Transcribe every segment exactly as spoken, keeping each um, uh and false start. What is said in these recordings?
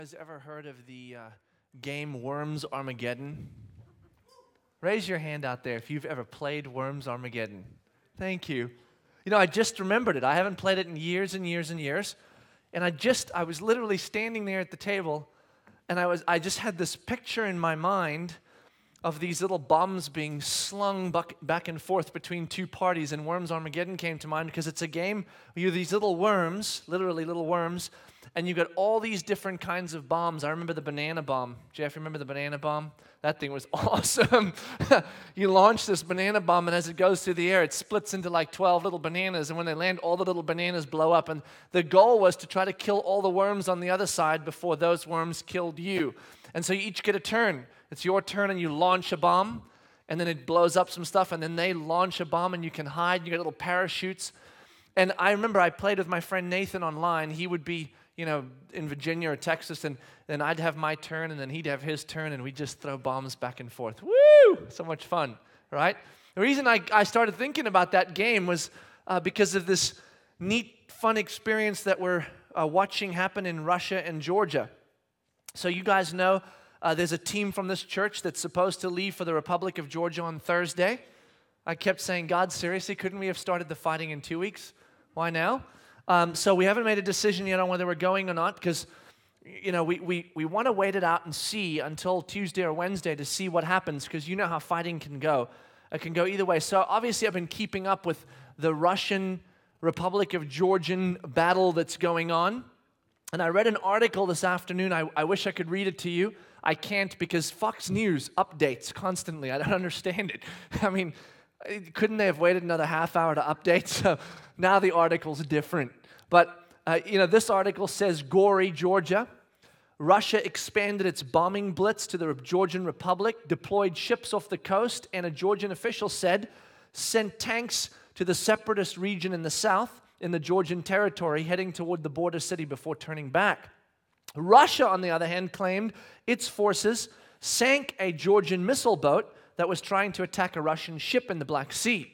Has ever heard of the uh, game Worms Armageddon? Raise your hand out there if you've ever played Worms Armageddon. Thank you. You know, I just remembered it. I haven't played it in years and years and years. And I just, I was literally standing there at the table, and I was, I just had this picture in my mind of these little bombs being slung buck, back and forth between two parties, and Worms Armageddon came to mind because it's a game where you're these little worms, literally little worms, and you got all these different kinds of bombs. I remember the banana bomb. Jeff, remember the banana bomb? That thing was awesome. You launch this banana bomb, and as it goes through the air, it splits into like twelve little bananas, and when they land, all the little bananas blow up, and the goal was to try to kill all the worms on the other side before those worms killed you. And so you each get a turn. It's your turn, and you launch a bomb, and then it blows up some stuff, and then they launch a bomb, and you can hide. You get little parachutes. And I remember I played with my friend Nathan online. He would be, you know, in Virginia or Texas, and then I'd have my turn, and then he'd have his turn, and we'd just throw bombs back and forth. Woo! So much fun, right? The reason I, I started thinking about that game was uh, because of this neat, fun experience that we're uh, watching happen in Russia and Georgia. So you guys know uh, there's a team from this church that's supposed to leave for the Republic of Georgia on Thursday. I kept saying, God, seriously, couldn't we have started the fighting in two weeks? Why now? Um, so we haven't made a decision yet on whether we're going or not because, you know, we, we, we want to wait it out and see until Tuesday or Wednesday to see what happens because you know how fighting can go. It can go either way. So obviously I've been keeping up with the Russian Republic of Georgian battle that's going on. And I read an article this afternoon. I, I wish I could read it to you. I can't because Fox News updates constantly. I don't understand it. I mean, couldn't they have waited another half hour to update? So now the article's different. But, uh, you know, this article says, Gori, Georgia. Russia expanded its bombing blitz to the Georgian Republic, deployed ships off the coast, and a Georgian official said, sent tanks to the separatist region in the south, in the Georgian territory, heading toward the border city before turning back. Russia, on the other hand, claimed its forces sank a Georgian missile boat that was trying to attack a Russian ship in the Black Sea.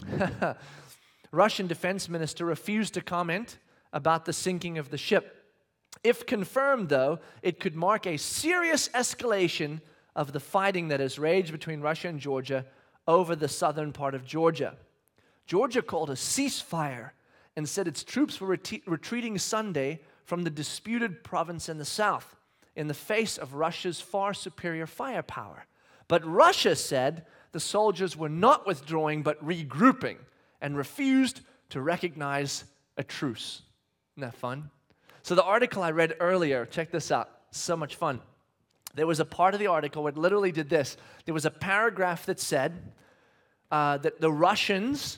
Russian defense minister refused to comment about the sinking of the ship. If confirmed, though, it could mark a serious escalation of the fighting that has raged between Russia and Georgia over the southern part of Georgia. Georgia called a ceasefire and said its troops were ret- retreating Sunday from the disputed province in the south in the face of Russia's far superior firepower. But Russia said the soldiers were not withdrawing but regrouping and refused to recognize a truce. Isn't that fun? So the article I read earlier, check this out, so much fun. There was a part of the article where it literally did this. There was a paragraph that said uh, that the Russians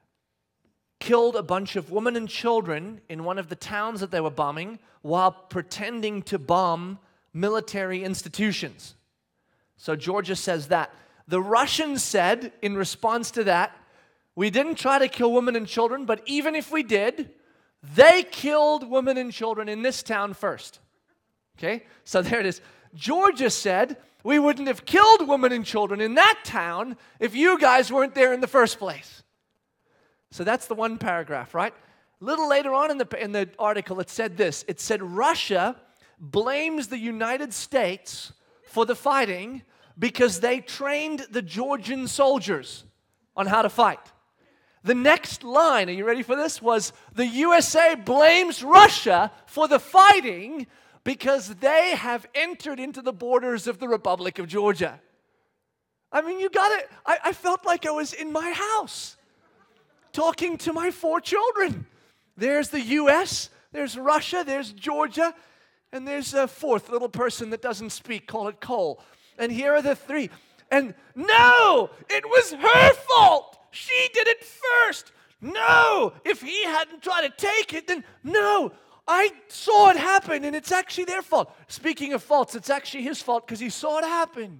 killed a bunch of women and children in one of the towns that they were bombing while pretending to bomb military institutions. So Georgia says that. The Russians said, in response to that, we didn't try to kill women and children, but even if we did, they killed women and children in this town first. Okay? So there it is. Georgia said, we wouldn't have killed women and children in that town if you guys weren't there in the first place. So that's the one paragraph, right? A little later on in the, in the article, it said this. It said, Russia blames the United States for the fighting because they trained the Georgian soldiers on how to fight. The next line, are you ready for this, was the U S A blames Russia for the fighting because they have entered into the borders of the Republic of Georgia. I mean, you got it. I, I felt like I was in my house talking to my four children. There's the U S, there's Russia, there's Georgia, and there's a fourth little person that doesn't speak, call it Cole. And here are the three. And no, it was her fault. She did it first. No, if he hadn't tried to take it, then no, I saw it happen, and it's actually their fault. Speaking of faults, it's actually his fault because he saw it happen.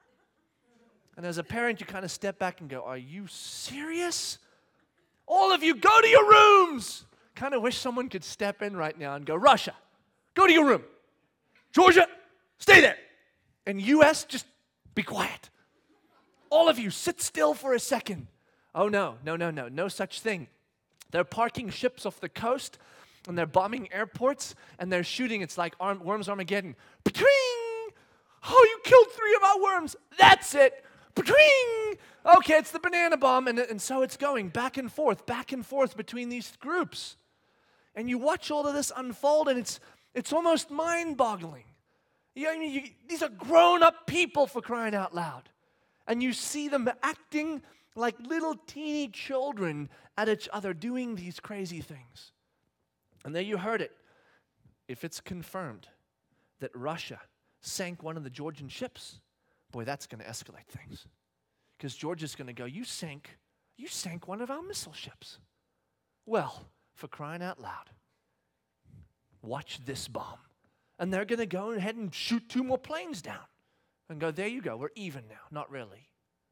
And as a parent, you kind of step back and go, are you serious? All of you, go to your rooms. Kind of wish someone could step in right now and go, Russia, go to your room. Georgia, stay there. And U S, just be quiet. All of you, sit still for a second. Oh, no, no, no, no, no such thing. They're parking ships off the coast, and they're bombing airports, and they're shooting. It's like arm, Worms Armageddon. Patring! Oh, you killed three of our worms. That's it. Patring! Okay, it's the banana bomb. And, and so it's going back and forth, back and forth between these groups. And you watch all of this unfold, and it's it's almost mind-boggling. You know, I mean, you, these are grown-up people, for crying out loud. And you see them acting like little teeny children at each other doing these crazy things. And there you heard it. If it's confirmed that Russia sank one of the Georgian ships, boy, that's going to escalate things. Because Georgia's going to go, you sank, you sank one of our missile ships. Well, for crying out loud, watch this bomb. And they're going to go ahead and shoot two more planes down and go, there you go, we're even now. Not really.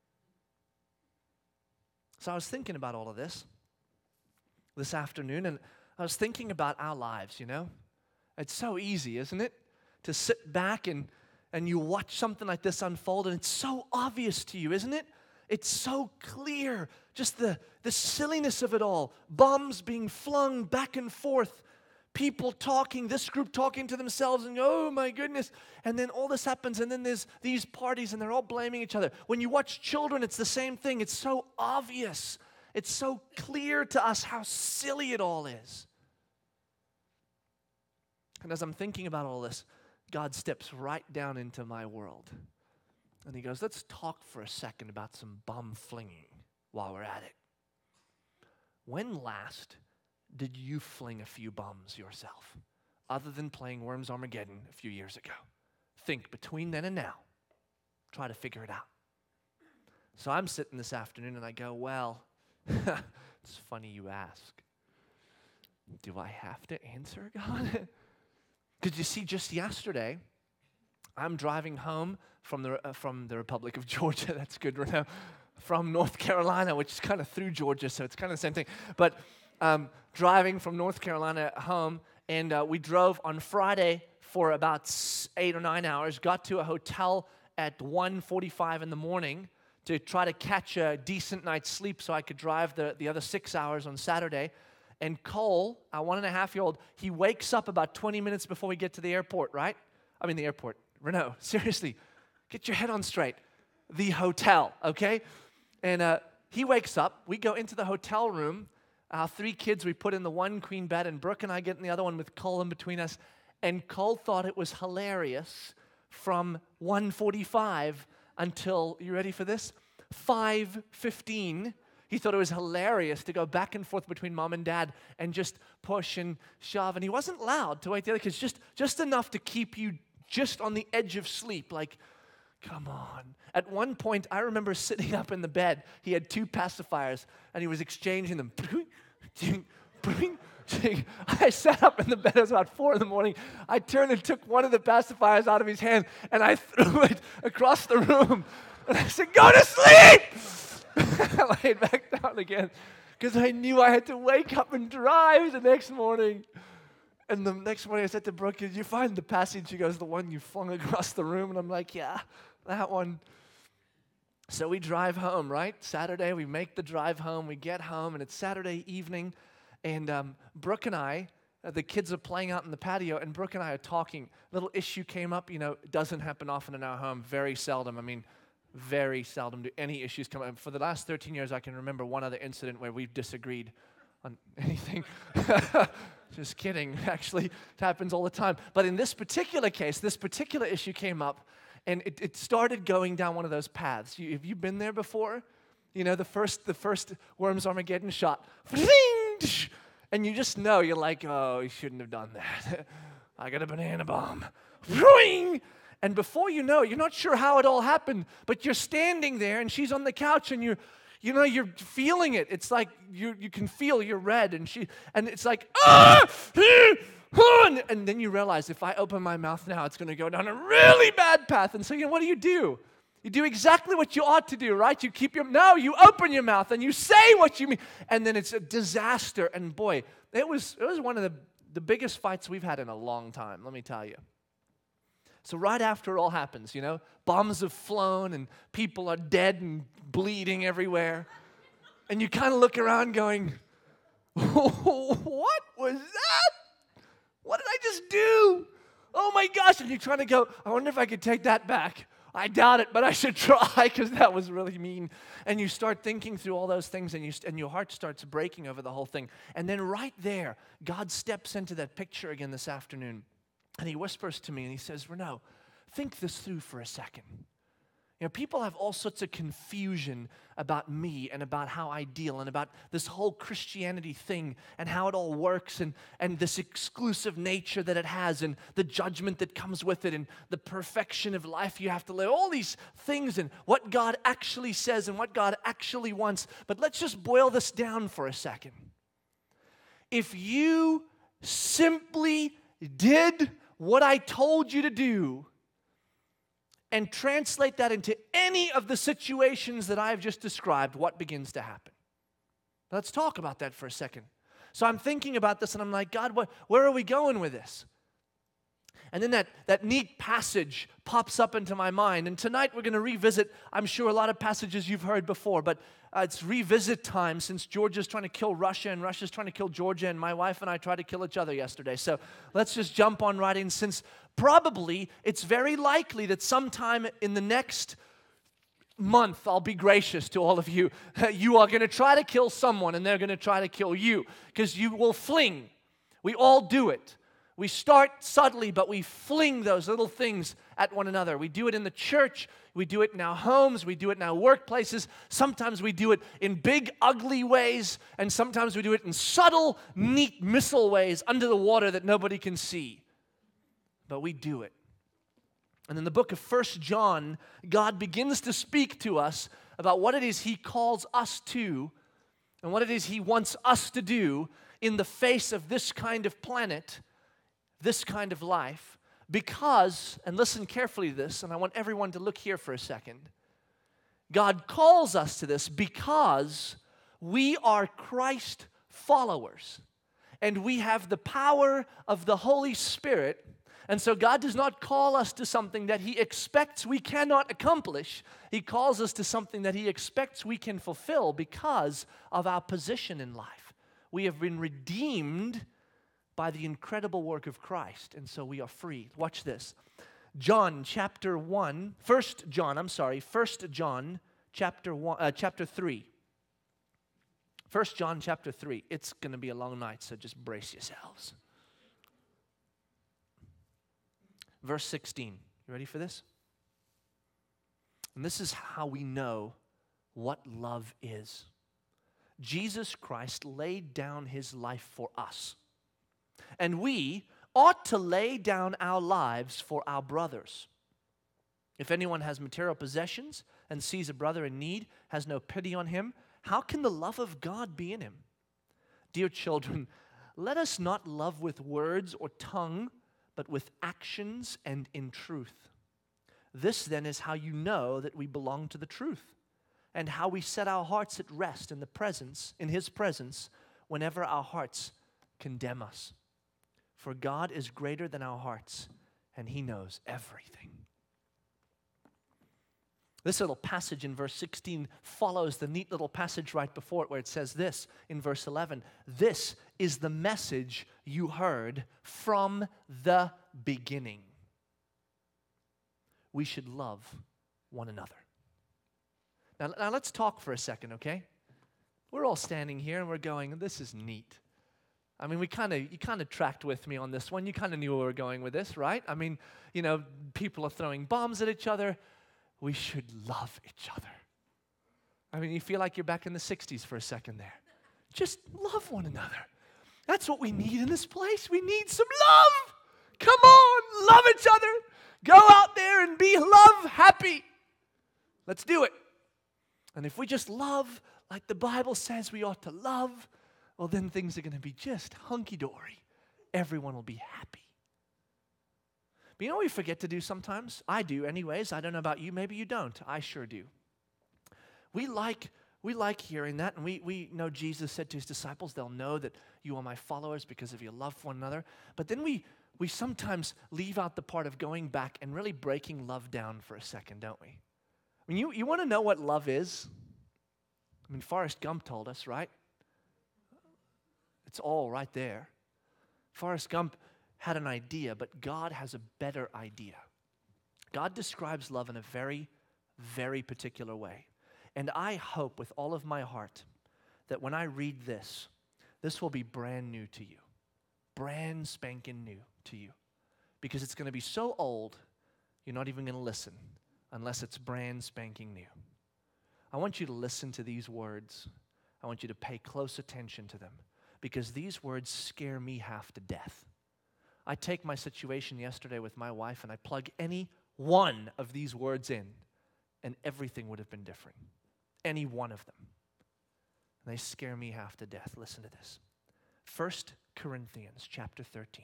So I was thinking about all of this this afternoon, and I was thinking about our lives, you know. It's so easy, isn't it, to sit back and, and you watch something like this unfold, and it's so obvious to you, isn't it? It's so clear, just the, the silliness of it all. Bombs being flung back and forth. People talking, this group talking to themselves, and oh my goodness. And then all this happens, and then there's these parties, and they're all blaming each other. When you watch children, it's the same thing. It's so obvious. It's so clear to us how silly it all is. And as I'm thinking about all this, God steps right down into my world. And he goes, let's talk for a second about some bomb flinging while we're at it. When last did you fling a few bombs yourself, other than playing Worms Armageddon a few years ago? Think between then and now. Try to figure it out. So I'm sitting this afternoon and I go, well, it's funny you ask. Do I have to answer, God? Because you see, just yesterday, I'm driving home from the uh, from the Republic of Georgia. That's good, Renaud. From North Carolina, which is kind of through Georgia, so it's kind of the same thing. But um, driving from North Carolina home, and uh, we drove on Friday for about eight or nine hours, got to a hotel at one forty-five in the morning to try to catch a decent night's sleep so I could drive the, the other six hours on Saturday. And Cole, our one and a half year old, he wakes up about twenty minutes before we get to the airport, right? I mean the airport. Renaud, seriously, get your head on straight. The hotel, okay? And uh, he wakes up. We go into the hotel room. Our three kids, we put in the one queen bed, and Brooke and I get in the other one with Cole in between us. And Cole thought it was hilarious from one forty-five until, you ready for this? five fifteen. He thought it was hilarious to go back and forth between mom and dad and just push and shove. And he wasn't loud to wake the other kids, just, just enough to keep you just on the edge of sleep. Like, come on. At one point, I remember sitting up in the bed. He had two pacifiers, and he was exchanging them. I sat up in the bed. It was about four in the morning. I turned and took one of the pacifiers out of his hand, and I threw it across the room. And I said, go to sleep! I laid back down again because I knew I had to wake up and drive the next morning. And the next morning I said to Brooke, did you find the passage? She goes, the one you flung across the room. And I'm like, yeah, that one. So we drive home, right? Saturday, we make the drive home. We get home, and it's Saturday evening. And um, Brooke and I, uh, the kids are playing out in the patio, and Brooke and I are talking. Little issue came up. You know, it doesn't happen often in our home, very seldom. I mean, very seldom do any issues come up. For the last thirteen years, I can remember one other incident where we've disagreed on anything. Just kidding. Actually, it happens all the time. But in this particular case, this particular issue came up, and it, it started going down one of those paths. You, have you been there before? You know, the first the first Worms Armageddon shot. And you just know, you're like, oh, you shouldn't have done that. I got a banana bomb. And before you know, you're not sure how it all happened, but you're standing there, and she's on the couch, and you're, you know, you're feeling it. It's like you you can feel you're red, and she, and it's like, ah, and, and then you realize if I open my mouth now, it's going to go down a really bad path. And so, you know, what do you do? You do exactly what you ought to do, right? You keep your, no, you open your mouth, and you say what you mean, and then it's a disaster. And boy, it was it was one of the the biggest fights we've had in a long time. Let me tell you. So right after it all happens, you know, bombs have flown and people are dead and bleeding everywhere. And you kind of look around going, what was that? What did I just do? Oh my gosh. And you're trying to go, I wonder if I could take that back. I doubt it, but I should try because that was really mean. And you start thinking through all those things and, you, and your heart starts breaking over the whole thing. And then right there, God steps into that picture again this afternoon. And he whispers to me and he says, Renaud, think this through for a second. You know, people have all sorts of confusion about me and about how I deal and about this whole Christianity thing and how it all works and, and this exclusive nature that it has and the judgment that comes with it and the perfection of life you have to live. All these things and what God actually says and what God actually wants. But let's just boil this down for a second. If you simply did what I told you to do, and translate that into any of the situations that I've just described, what begins to happen? Let's talk about that for a second. So I'm thinking about this and I'm like, God, what, where are we going with this? And then that, that neat passage pops up into my mind. And tonight we're going to revisit, I'm sure, a lot of passages you've heard before, but uh, it's revisit time since Georgia's trying to kill Russia and Russia's trying to kill Georgia, and my wife and I tried to kill each other yesterday. So let's just jump on right in, since probably it's very likely that sometime in the next month, I'll be gracious to all of you, you are going to try to kill someone and they're going to try to kill you because you will fling. We all do it. We start subtly, but we fling those little things at one another. We do it in the church. We do it in our homes. We do it in our workplaces. Sometimes we do it in big, ugly ways, and sometimes we do it in subtle, neat missile ways under the water that nobody can see. But we do it. And in the book of First John, God begins to speak to us about what it is He calls us to and what it is He wants us to do in the face of this kind of planet, this kind of life, because, and listen carefully to this, and I want everyone to look here for a second. God calls us to this because we are Christ followers, and we have the power of the Holy Spirit. And so God does not call us to something that He expects we cannot accomplish. He calls us to something that He expects we can fulfill because of our position in life. We have been redeemed by the incredible work of Christ, and so we are free. Watch this. John chapter one, First John, I'm sorry, First John chapter one, uh, chapter three. First John chapter three. It's going to be a long night, so just brace yourselves. Verse sixteen. You ready for this? And this is how we know what love is. Jesus Christ laid down His life for us. And we ought to lay down our lives for our brothers. If anyone has material possessions and sees a brother in need, has no pity on him, how can the love of God be in him? Dear children, let us not love with words or tongue, but with actions and in truth. This then is how you know that we belong to the truth, and how we set our hearts at rest in the presence, in His presence, whenever our hearts condemn us. For God is greater than our hearts, and He knows everything. This little passage in verse sixteen follows the neat little passage right before it where it says this in verse eleven. This is the message you heard from the beginning. We should love one another. Now, now let's talk for a second, okay? We're all standing here and we're going, this is neat. I mean, we kind of, you kind of tracked with me on this one. You kind of knew where we were going with this, right? I mean, you know, people are throwing bombs at each other. We should love each other. I mean, you feel like you're back in the sixties for a second there. Just love one another. That's what we need in this place. We need some love. Come on, love each other. Go out there and be love happy. Let's do it. And if we just love like the Bible says we ought to love, well, then things are going to be just hunky-dory. Everyone will be happy. But you know what we forget to do sometimes? I do anyways. I don't know about you. Maybe you don't. I sure do. We like we like hearing that, and we, we know Jesus said to His disciples, they'll know that you are my followers because of your love for one another. But then we, we sometimes leave out the part of going back and really breaking love down for a second, don't we? I mean, you, you want to know what love is? I mean, Forrest Gump told us, right? It's all right there. Forrest Gump had an idea, but God has a better idea. God describes love in a very, very particular way. And I hope with all of my heart that when I read this, this will be brand new to you. Brand spanking new to you. Because it's going to be so old, you're not even going to listen unless it's brand spanking new. I want you to listen to these words. I want you to pay close attention to them because these words scare me half to death. I take my situation yesterday with my wife and I plug any one of these words in and everything would have been different. Any one of them. And they scare me half to death. Listen to this. First Corinthians chapter thirteen.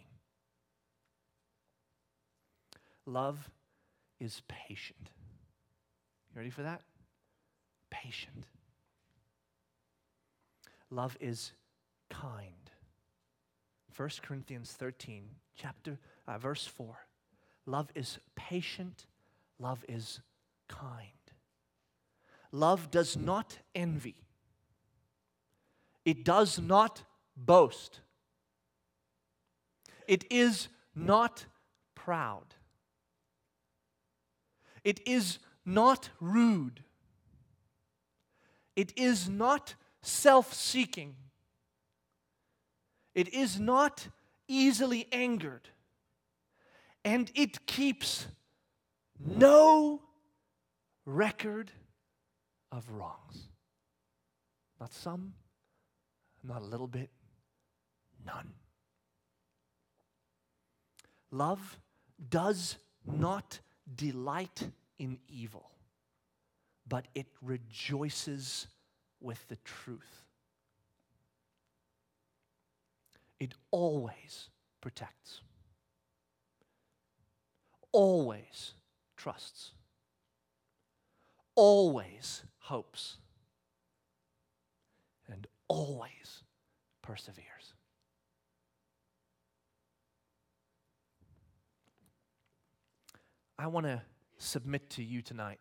Love is patient. You ready for that? Patient. Love is kind. First Corinthians thirteen, chapter, uh, verse four. Love is patient. Love is kind. Love does not envy. It does not boast. It is not proud. It is not rude. It is not self-seeking. It is not easily angered. And it keeps no record of wrongs. Not some, not a little bit, none. Love does not delight in evil, but it rejoices with the truth. It always protects, always trusts, always hopes, and always perseveres. I want to submit to you tonight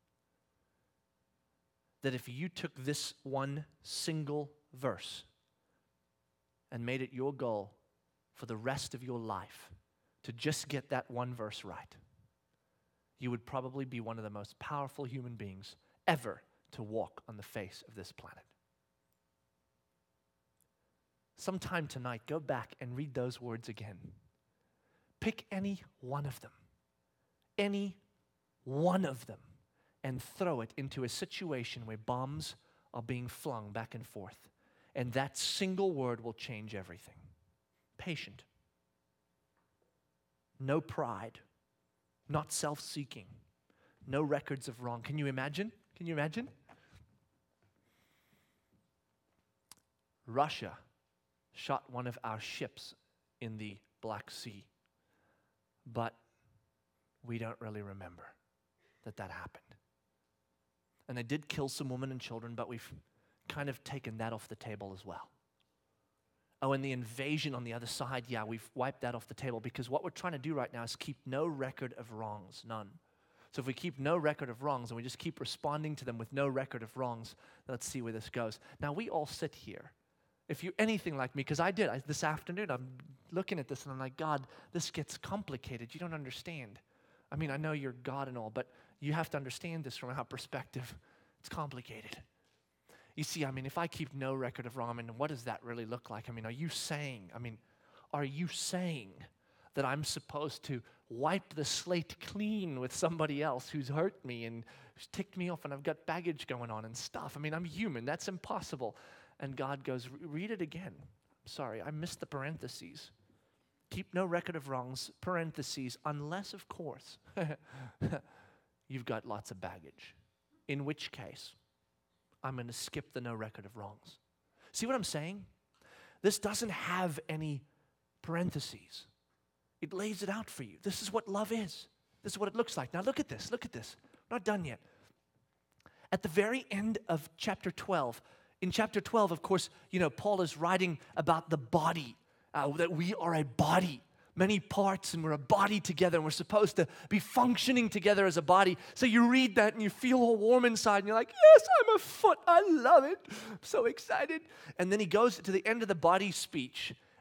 that if you took this one single verse and made it your goal for the rest of your life to just get that one verse right, you would probably be one of the most powerful human beings ever to walk on the face of this planet. Sometime tonight, go back and read those words again. Pick any one of them, any one of them, and throw it into a situation where bombs are being flung back and forth. And that single word will change everything. Patient. No pride. Not self-seeking. No records of wrong. Can you imagine? Can you imagine? Russia shot one of our ships in the Black Sea. But we don't really remember that that happened. And they did kill some women and children, but we've kind of taken that off the table as well. Oh, and the invasion on the other side, yeah, we've wiped that off the table because what we're trying to do right now is keep no record of wrongs, none. So if we keep no record of wrongs and we just keep responding to them with no record of wrongs, let's see where this goes. Now, we all sit here. If you're anything like me, because I did, I, this afternoon, I'm looking at this and I'm like, God, this gets complicated. You don't understand. I mean, I know you're God and all, but you have to understand this from our perspective. It's complicated. You see, I mean, if I keep no record of wrong, I mean, what does that really look like? I mean, are you saying, I mean, are you saying that I'm supposed to wipe the slate clean with somebody else who's hurt me and who's ticked me off and I've got baggage going on and stuff? I mean, I'm human. That's impossible. And God goes, read it again. Sorry, I missed the parentheses. Keep no record of wrongs, parentheses, unless, of course, you've got lots of baggage. In which case, I'm going to skip the no record of wrongs. See what I'm saying? This doesn't have any parentheses. It lays it out for you. This is what love is. This is what it looks like. Now look at this. Look at this. We're not done yet. At the very end of chapter twelve, in chapter twelve, of course, you know, Paul is writing about the body, uh, that we are a body. Many parts, and we're a body together, and we're supposed to be functioning together as a body. So you read that, and you feel all warm inside, and you're like, yes, I'm a foot. I love it. I'm so excited. And then he goes to the end of the body speech,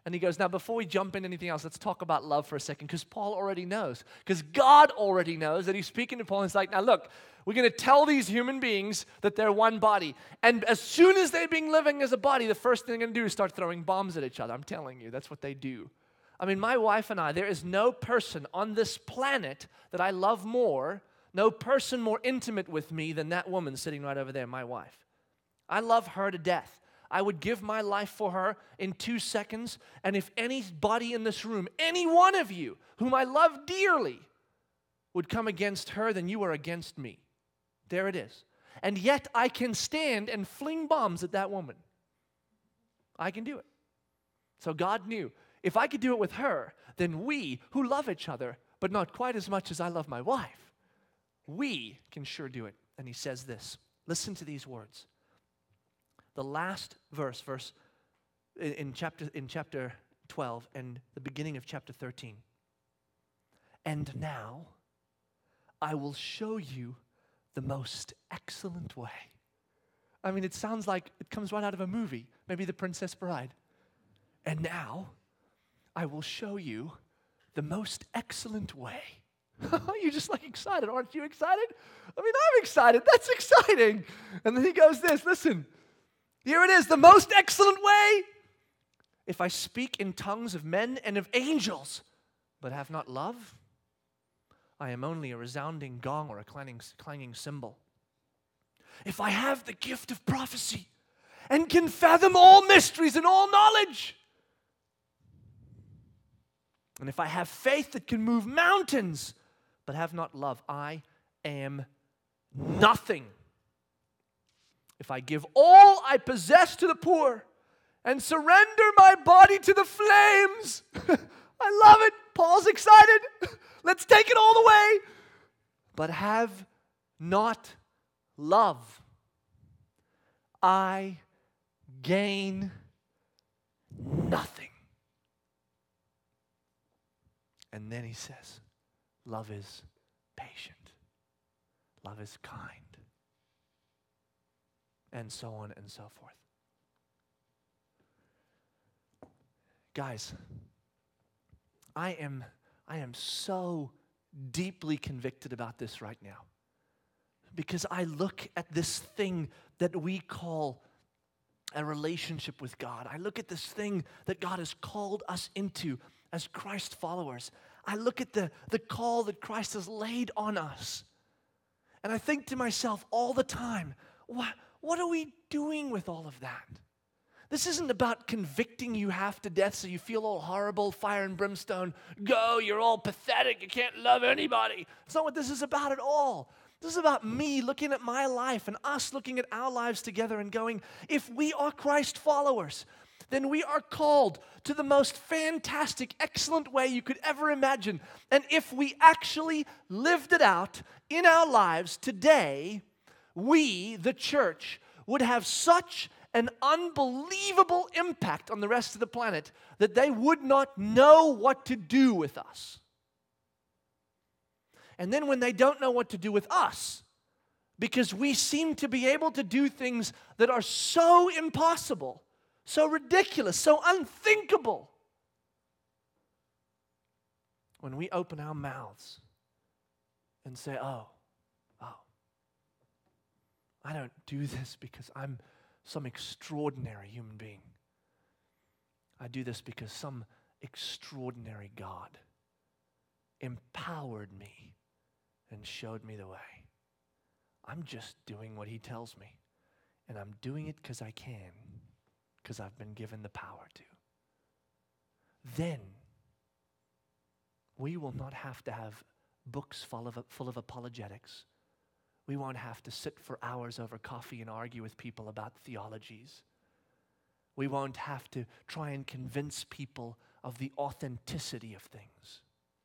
And he goes, now before we jump into anything else, let's talk about love for a second, because Paul already knows. Because God already knows that he's speaking to Paul, and he's like, now look, we're going to tell these human beings that they're one body. And as soon as they're being living as a body, the first thing they're going to do is start throwing bombs at each other. I'm telling you, that's what they do. I mean, my wife and I, there is no person on this planet that I love more, no person more intimate with me than that woman sitting right over there, my wife. I love her to death. I would give my life for her in two seconds. And if anybody in this room, any one of you whom I love dearly, would come against her, then you are against me. There it is. And yet I can stand and fling bombs at that woman. I can do it. So God knew, if I could do it with her, then we, who love each other, but not quite as much as I love my wife, we can sure do it. And he says this. Listen to these words. The last verse, verse in, in chapter in chapter twelve and the beginning of chapter thirteen. And now I will show you the most excellent way. I mean, it sounds like it comes right out of a movie, maybe The Princess Bride. And now I will show you the most excellent way. You're just like excited. Aren't you excited? I mean, I'm excited. That's exciting. And then he goes this, listen. Here it is, the most excellent way. If I speak in tongues of men and of angels, but have not love, I am only a resounding gong or a clanging, clanging cymbal. If I have the gift of prophecy and can fathom all mysteries and all knowledge, and if I have faith that can move mountains, but have not love, I am nothing. If I give all I possess to the poor and surrender my body to the flames, I love it. Paul's excited. Let's take it all the way. But have not love, I gain nothing. And then he says, love is patient. Love is kind. And so on and so forth. Guys, I am, I am so deeply convicted about this right now. Because I look at this thing that we call a relationship with God. I look at this thing that God has called us into as Christ followers. I look at the, the call that Christ has laid on us. And I think to myself all the time, what, what are we doing with all of that? This isn't about convicting you half to death so you feel all horrible, fire and brimstone. Go, you're all pathetic, you can't love anybody. That's not what this is about at all. This is about me looking at my life and us looking at our lives together and going, if we are Christ followers, then we are called to the most fantastic, excellent way you could ever imagine. And if we actually lived it out in our lives today, we, the church, would have such an unbelievable impact on the rest of the planet that they would not know what to do with us. And then when they don't know what to do with us, because we seem to be able to do things that are so impossible, so ridiculous, so unthinkable, when we open our mouths and say, oh, oh, I don't do this because I'm some extraordinary human being. I do this because some extraordinary God empowered me and showed me the way. I'm just doing what He tells me. And I'm doing it because I can, because I've been given the power to. Then we will not have to have books full of, full of apologetics. We won't have to sit for hours over coffee and argue with people about theologies. We won't have to try and convince people of the authenticity of things.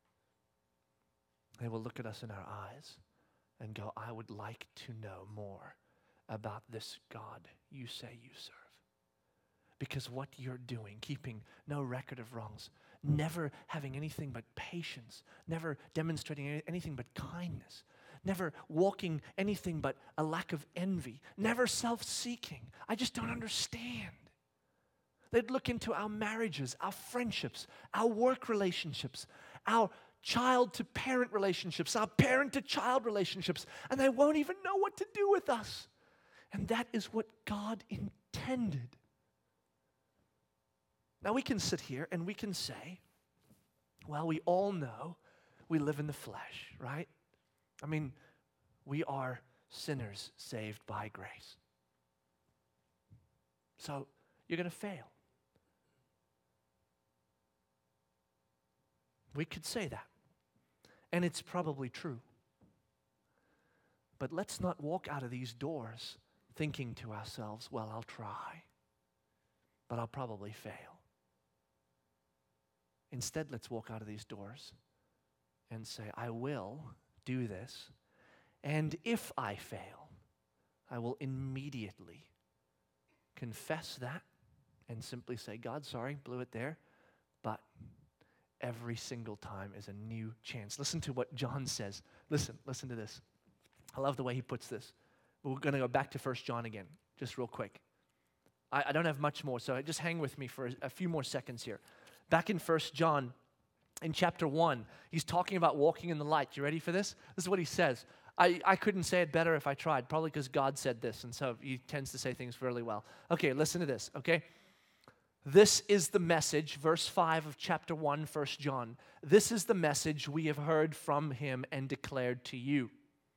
They will look at us in our eyes and go, I would like to know more about this God you say you serve. Because what you're doing, keeping no record of wrongs, never having anything but patience, never demonstrating anything but kindness, never walking anything but a lack of envy, never self-seeking. I just don't understand. They'd look into our marriages, our friendships, our work relationships, our child-to-parent relationships, our parent-to-child relationships, and they won't even know what to do with us. And that is what God intended. Now we can sit here and we can say, well, we all know we live in the flesh, right? I mean, we are sinners saved by grace. So you're going to fail. We could say that. And it's probably true. But let's not walk out of these doors thinking to ourselves, well, I'll try, but I'll probably fail. Instead, let's walk out of these doors and say, I will do this, and if I fail, I will immediately confess that and simply say, God, sorry, blew it there, but every single time is a new chance. Listen to what John says. Listen, listen to this. I love the way he puts this. We're going to go back to First John again, just real quick. I, I don't have much more, so just hang with me for a, a few more seconds here. Back in First John, in chapter one, he's talking about walking in the light. You ready for this? This is what he says. I, I couldn't say it better if I tried, probably because God said this, and so he tends to say things really well. Okay, listen to this, okay? This is the message, verse five of chapter one, First John. This is the message we have heard from him and declared to you.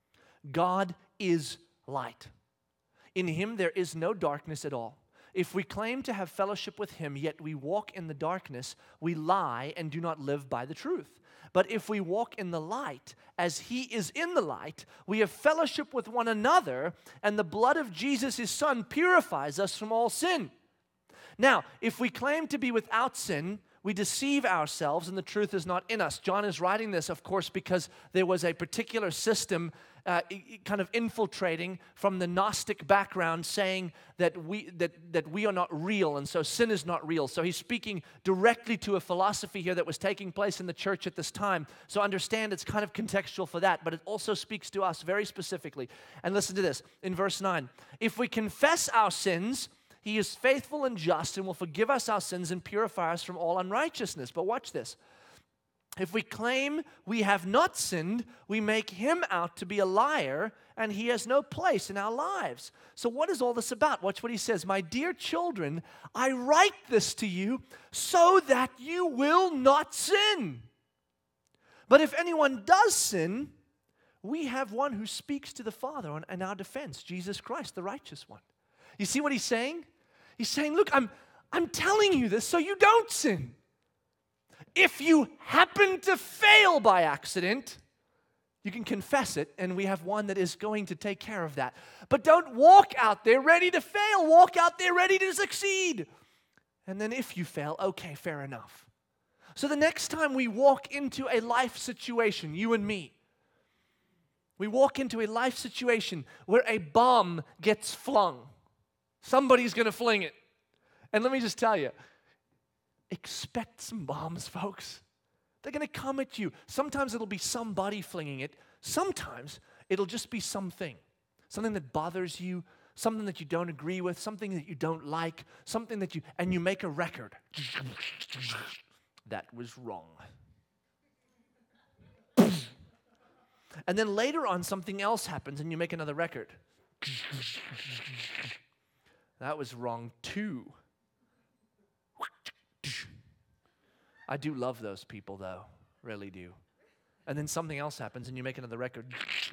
God is light. In him there is no darkness at all. If we claim to have fellowship with him, yet we walk in the darkness, we lie and do not live by the truth. But if we walk in the light, as he is in the light, we have fellowship with one another, and the blood of Jesus, his son, purifies us from all sin. Now, if we claim to be without sin, we deceive ourselves and the truth is not in us. John is writing this, of course, because there was a particular system uh, kind of infiltrating from the Gnostic background saying that we, that, that we are not real, and so sin is not real. So he's speaking directly to a philosophy here that was taking place in the church at this time. So understand it's kind of contextual for that, but it also speaks to us very specifically. And listen to this, in verse nine. If we confess our sins, he is faithful and just and will forgive us our sins and purify us from all unrighteousness. But watch this. If we claim we have not sinned, we make him out to be a liar, and he has no place in our lives. So what is all this about? Watch what he says. My dear children, I write this to you so that you will not sin. But if anyone does sin, we have one who speaks to the Father in our defense, Jesus Christ, the righteous one. You see what he's saying? He's saying, look, I'm, I'm telling you this so you don't sin. If you happen to fail by accident, you can confess it, and we have one that is going to take care of that. But don't walk out there ready to fail. Walk out there ready to succeed. And then if you fail, okay, fair enough. So the next time we walk into a life situation, you and me, we walk into a life situation where a bomb gets flung. Somebody's going to fling it. And let me just tell you, expect some bombs, folks. They're going to come at you. Sometimes it'll be somebody flinging it. Sometimes it'll just be something. Something that bothers you, something that you don't agree with, something that you don't like, something that you, and you make a record. That was wrong. And then later on, something else happens and you make another record. That was wrong too. I do love those people, though. Really do. And then something else happens and you make another record.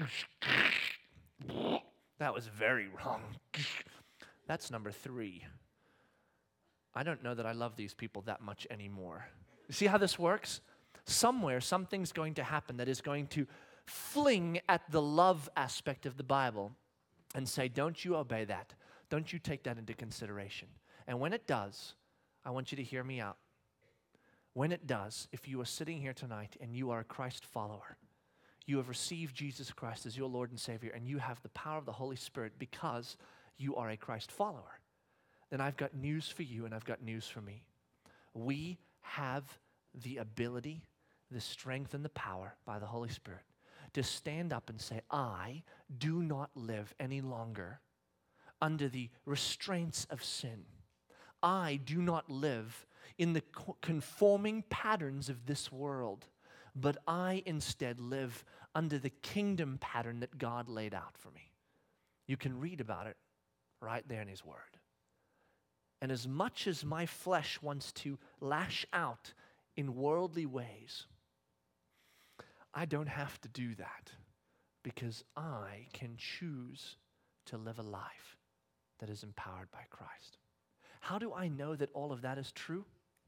That was very wrong. That's number three. I don't know that I love these people that much anymore. You see how this works? Somewhere, something's going to happen that is going to fling at the love aspect of the Bible and say, don't you obey that. Don't you take that into consideration. And when it does, I want you to hear me out. When it does, if you are sitting here tonight and you are a Christ follower, you have received Jesus Christ as your Lord and Savior, and you have the power of the Holy Spirit because you are a Christ follower, then I've got news for you and I've got news for me. We have the ability, the strength, and the power by the Holy Spirit to stand up and say, I do not live any longer under the restraints of sin. I do not live in the conforming patterns of this world, but I instead live under the kingdom pattern that God laid out for me. You can read about it right there in His Word. And as much as my flesh wants to lash out in worldly ways, I don't have to do that because I can choose to live a life that is empowered by Christ. How do I know that all of that is true?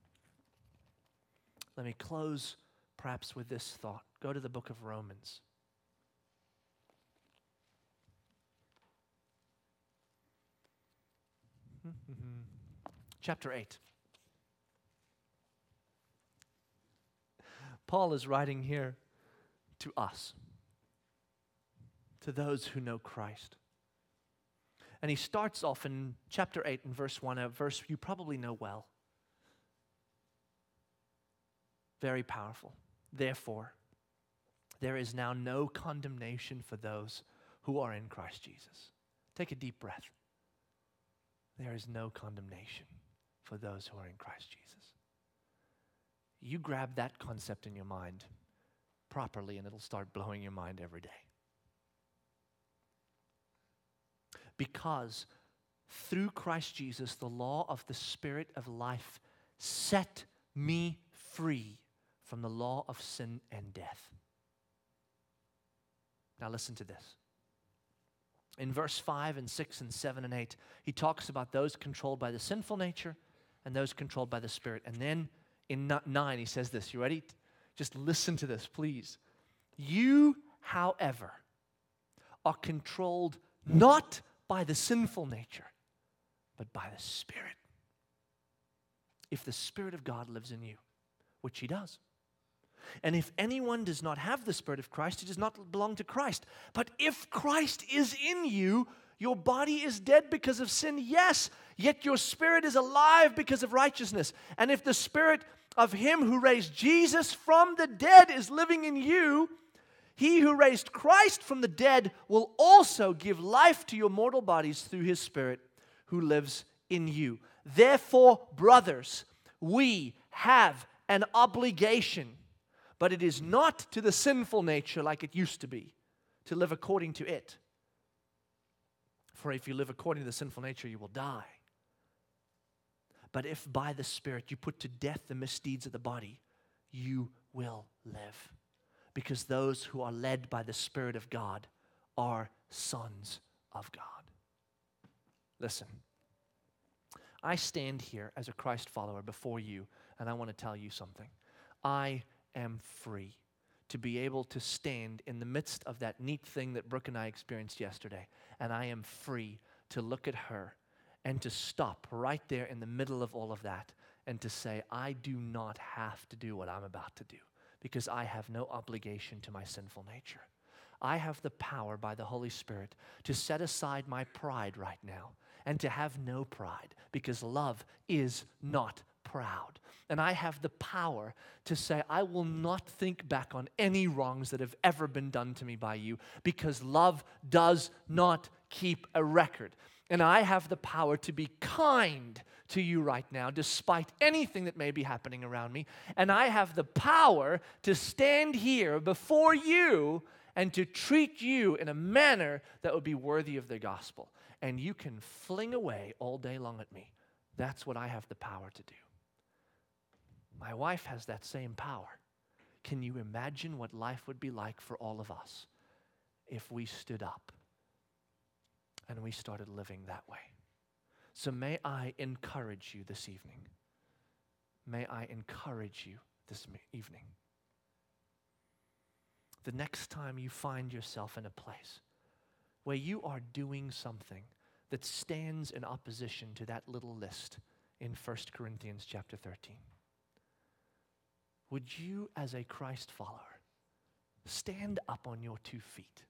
Let me close perhaps with this thought. Go to the book of Romans. Chapter eight. Paul is writing here to us, to those who know Christ. And he starts off in chapter eight in verse one, a verse you probably know well. Very powerful. Therefore, there is now no condemnation for those who are in Christ Jesus. Take a deep breath. There is no condemnation for those who are in Christ Jesus. You grab that concept in your mind properly and it'll start blowing your mind every day. Because through Christ Jesus, the law of the Spirit of life set me free from the law of sin and death. Now listen to this. In verse five and six and seven and eight, he talks about those controlled by the sinful nature and those controlled by the Spirit. And then in nine, he says this. You ready? Just listen to this, please. You, however, are controlled not by the sinful nature, but by the Spirit. If the Spirit of God lives in you, which He does. And if anyone does not have the Spirit of Christ, he does not belong to Christ. But if Christ is in you, your body is dead because of sin, yes, yet your spirit is alive because of righteousness. And if the Spirit of Him who raised Jesus from the dead is living in you, He who raised Christ from the dead will also give life to your mortal bodies through His Spirit who lives in you. Therefore, brothers, we have an obligation, but it is not to the sinful nature like it used to be, to live according to it. For if you live according to the sinful nature, you will die. But if by the Spirit you put to death the misdeeds of the body, you will live. Because those who are led by the Spirit of God are sons of God. Listen, I stand here as a Christ follower before you, and I want to tell you something. I am free to be able to stand in the midst of that neat thing that Brooke and I experienced yesterday, and I am free to look at her and to stop right there in the middle of all of that and to say, I do not have to do what I'm about to do because I have no obligation to my sinful nature. I have the power by the Holy Spirit to set aside my pride right now and to have no pride because love is not proud. And I have the power to say, I will not think back on any wrongs that have ever been done to me by you because love does not keep a record. And I have the power to be kind to you right now, despite anything that may be happening around me. And I have the power to stand here before you and to treat you in a manner that would be worthy of the gospel. And you can fling away all day long at me. That's what I have the power to do. My wife has that same power. Can you imagine what life would be like for all of us if we stood up and we started living that way? So may I encourage you this evening. May I encourage you this evening. The next time you find yourself in a place where you are doing something that stands in opposition to that little list in First Corinthians chapter thirteen, would you, as a Christ follower, stand up on your two feet?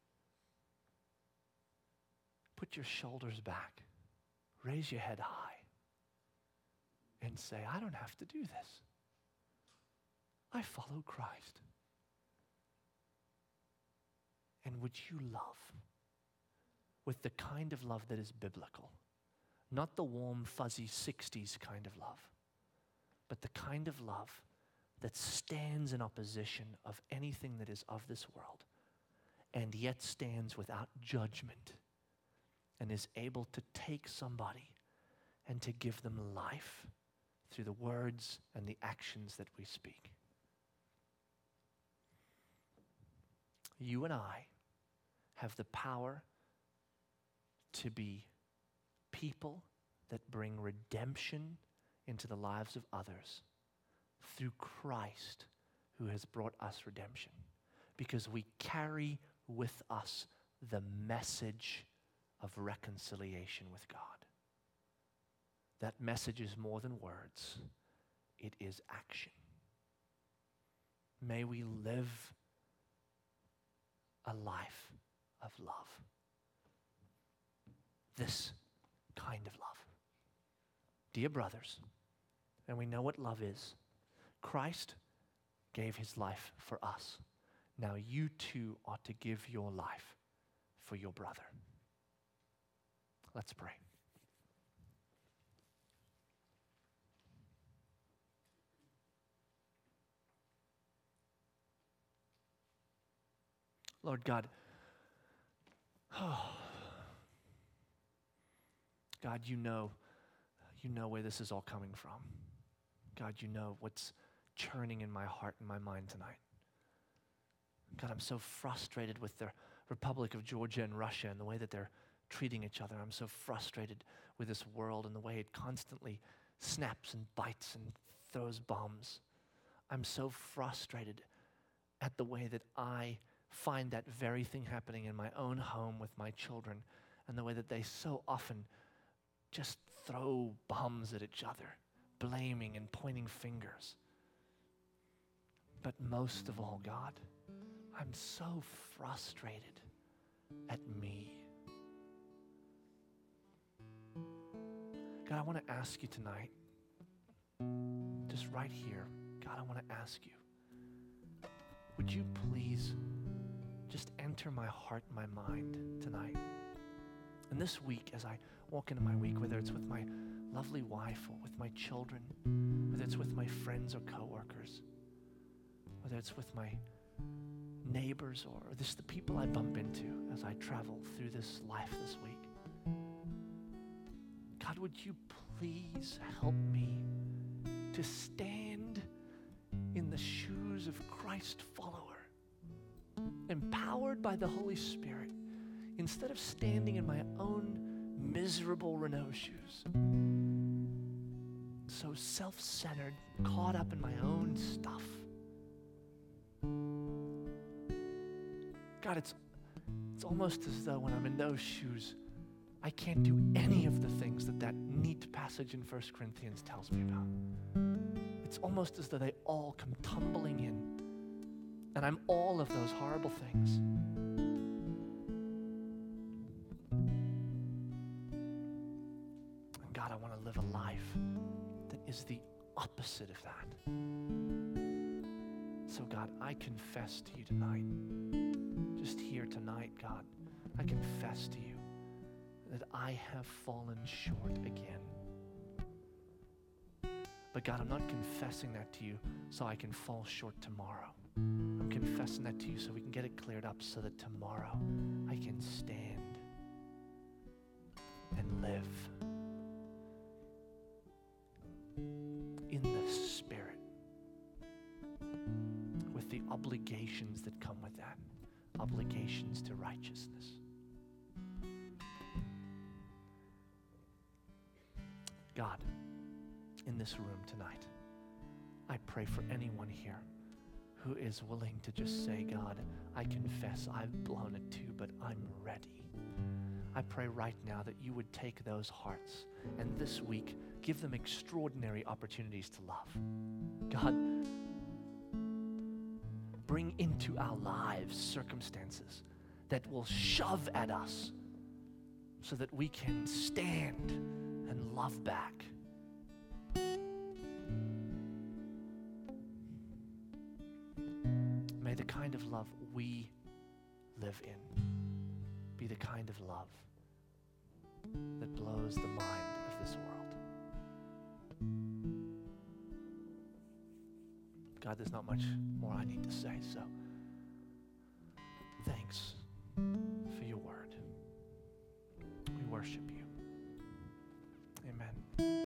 Put your shoulders back. Raise your head high. And say, I don't have to do this. I follow Christ. And would you love with the kind of love that is biblical, Not the warm, fuzzy sixties kind of love, but the kind of love that stands in opposition of anything that is of this world and yet stands without judgment and is able to take somebody and to give them life through the words and the actions that we speak. You and I have the power to be people that bring redemption into the lives of others through Christ who has brought us redemption, because we carry with us the message of reconciliation with God. That message is more than words, it is action. May we live a life of love. This kind of love. Dear brothers, and we know what love is, Christ gave his life for us. Now you too ought to give your life for your brother. Let's pray. Lord God, oh, God, you know, you know where this is all coming from. God, you know what's churning in my heart and my mind tonight. God, I'm so frustrated with the Republic of Georgia and Russia and the way that they're treating each other. I'm so frustrated with this world and the way it constantly snaps and bites and throws bombs. I'm so frustrated at the way that I find that very thing happening in my own home with my children, and the way that they so often just throw bombs at each other, blaming and pointing fingers. But most of all, God, I'm so frustrated at me. God, I want to ask you tonight, just right here, God, I want to ask you, would you please just enter my heart and my mind tonight? And this week, as I walk into my week, whether it's with my lovely wife or with my children, whether it's with my friends or coworkers, whether it's with my neighbors or just the people I bump into as I travel through this life this week, God, would you please help me to stand in the shoes of Christ follower, empowered by the Holy Spirit, instead of standing in my own miserable Renault shoes, so self-centered, caught up in my own stuff. God, it's, it's almost as though when I'm in those shoes, I can't do any of the things that that neat passage in First Corinthians tells me about. It's almost as though they all come tumbling in, and I'm all of those horrible things. And God, I want to live a life that is the opposite of that. So God, I confess to you tonight, just here tonight, God, I confess to you that I have fallen short again. But God, I'm not confessing that to you so I can fall short tomorrow. I'm confessing that to you so we can get it cleared up, so that tomorrow I can stand and live in the Spirit with the obligations that come with that, obligations to righteousness. God, in this room tonight, I pray for anyone here who is willing to just say, God, I confess I've blown it too, but I'm ready. I pray right now that you would take those hearts and this week give them extraordinary opportunities to love. God, bring into our lives circumstances that will shove at us so that we can stand and love back. May the kind of love we live in be the kind of love that blows the mind of this world. God, there's not much more I need to say, so thanks for your word. We worship you. Amen.